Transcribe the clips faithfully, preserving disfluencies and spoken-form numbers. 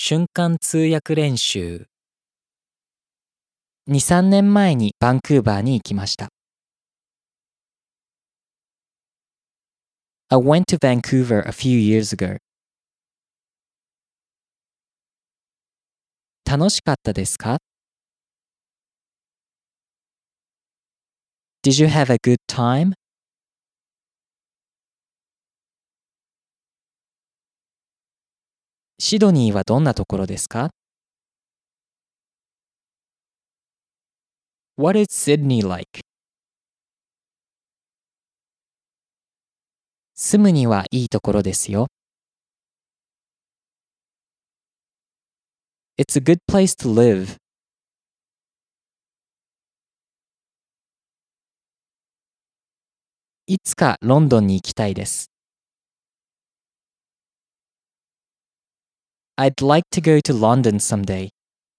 瞬間通訳練習。に、さんねんまえにバンクーバーに行きました。I went to Vancouver a few years ago. 楽しかったですか？ Did you have a good time? シドニーはどんなところですか？ What is Sydney like? 住むにはいいところですよ。It's a good place to live. いつかロンドンに行きたいです。I'd like to go to London someday.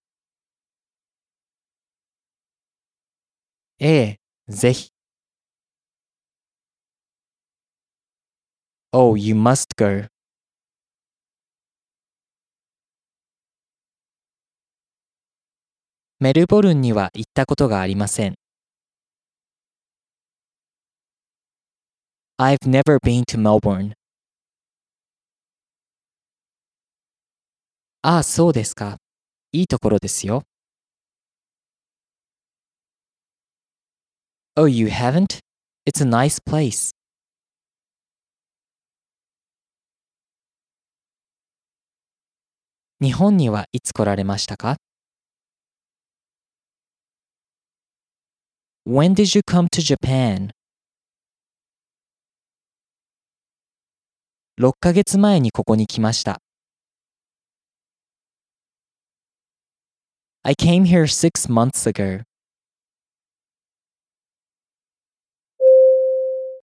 ええ、ぜひ。Oh, you must go. メルボルンには行ったことがありません。I've never been to Melbourne. ああ、そうですか。いいところですよ。Oh, you haven't? It's a nice place. 日本にはいつ来られましたか？ When did you come to Japan? ろっかげつまえにここに来ました。I came here six months ago.